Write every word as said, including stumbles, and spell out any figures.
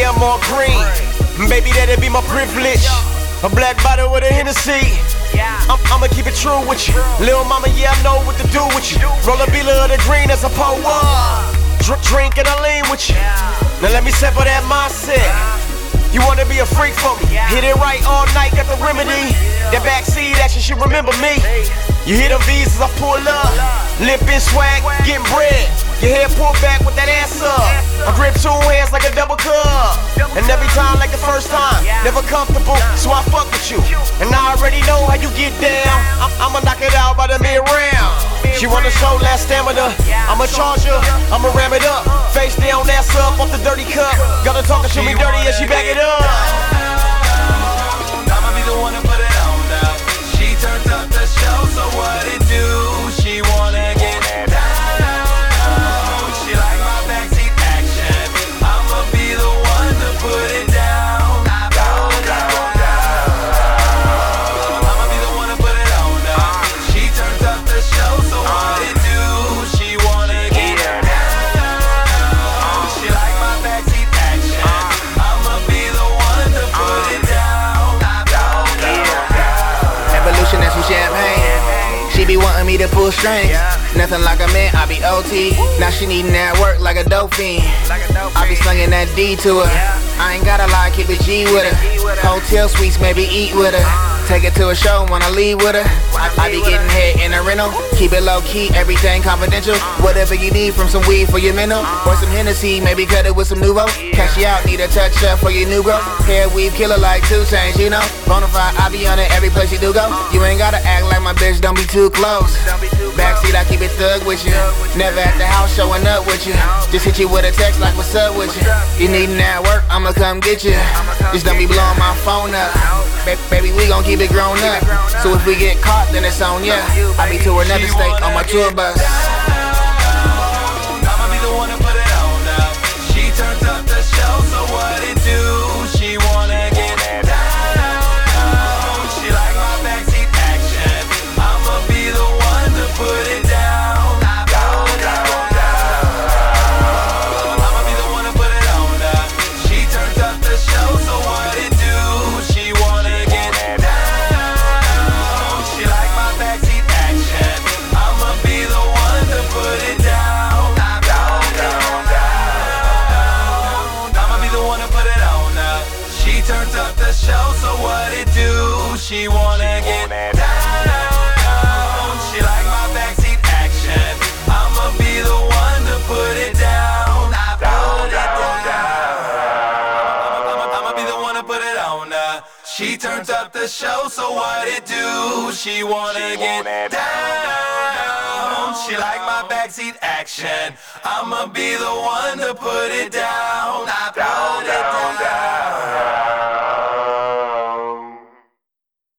damn all green. Baby, that'd be my privilege. A black bottle with a Hennessy. I'm, I'ma keep it true with you. Lil' mama, yeah, I know what to do with you. Roll a bealer of the green as a pour up. Drink, drink and I lean with you. Now let me settle that mindset. You wanna be a freak for me? Hit it right all night, got the remedy. That backseat action should remember me. You hear the V's as I pull up. Lippin' swag, getting bread. Your hair pulled back with that ass up. I grip two hands like a double cup. And every time like the first time. Never comfortable, so I fuck with you. And I already know how you get down. I- I'ma knock it out by the mid-round. She wanna show last stamina. I'ma charge her, I'ma ram it up. Face down, ass up, off the dirty cup. Gotta talk and show me dirty as she back it up. I'ma be the one to put it on now. She turns up the show, so what it do? She wanna get down. She like my backseat action. I'ma be the one to put it down. Down, down, down. I'ma be the one to put it on now. She turns up the show, so what it do? She wanna get down. She like my backseat action. I'ma be the one to put it down. Down, down, down. Evolution and some champagne. She be wanting me to pull strings. Nothing like a man, I be O T. Now she needin' that work like a dope fiend. I be slinging that D to her. I ain't gotta lie, keep it G with her. Hotel suites, maybe eat with her. Take her to a show when I leave with her. I, I be getting head in a rental. Keep it low key, everything confidential. Whatever you need from some weed for your mental. Or some Hennessy, maybe cut it with some Nuvo. Cash you out, need a touch up for your new bro. Hair weave killer like two chains, you know. Bonafide, I be on it every place you do go. You ain't gotta act like my bitch, don't be too close. Backseat, I keep it thug with you. Never at the house showing up with you. Just hit you with a text like what's up with you. You needin' that work, I'ma come get you. Just don't be blowing my phone up. Ba- baby, we gon' keep it grown up. So if we get caught, then it's on ya. I be to another state on my tour bus. I'ma be the one to put it on now. She turns up the show, so what it do? She wanna get down. She like my backseat action. I'ma be the one to put it down. Down, down, down. I'ma be the one to put it on now. She turns up the show, so what it do? She wanna get down. She like my backseat action. I'ma be the one to put it down. Down, down, down. I'ma be the one to put it on now. She turns up the show, so what it do? She wanna get down. She like my backseat action. I'ma be the one to put it down. Down, down, down. I'ma be the one to put it on now. She turns up the show, so what it do? She wanna get down. She like my backseat action. I'ma be the one to put it down.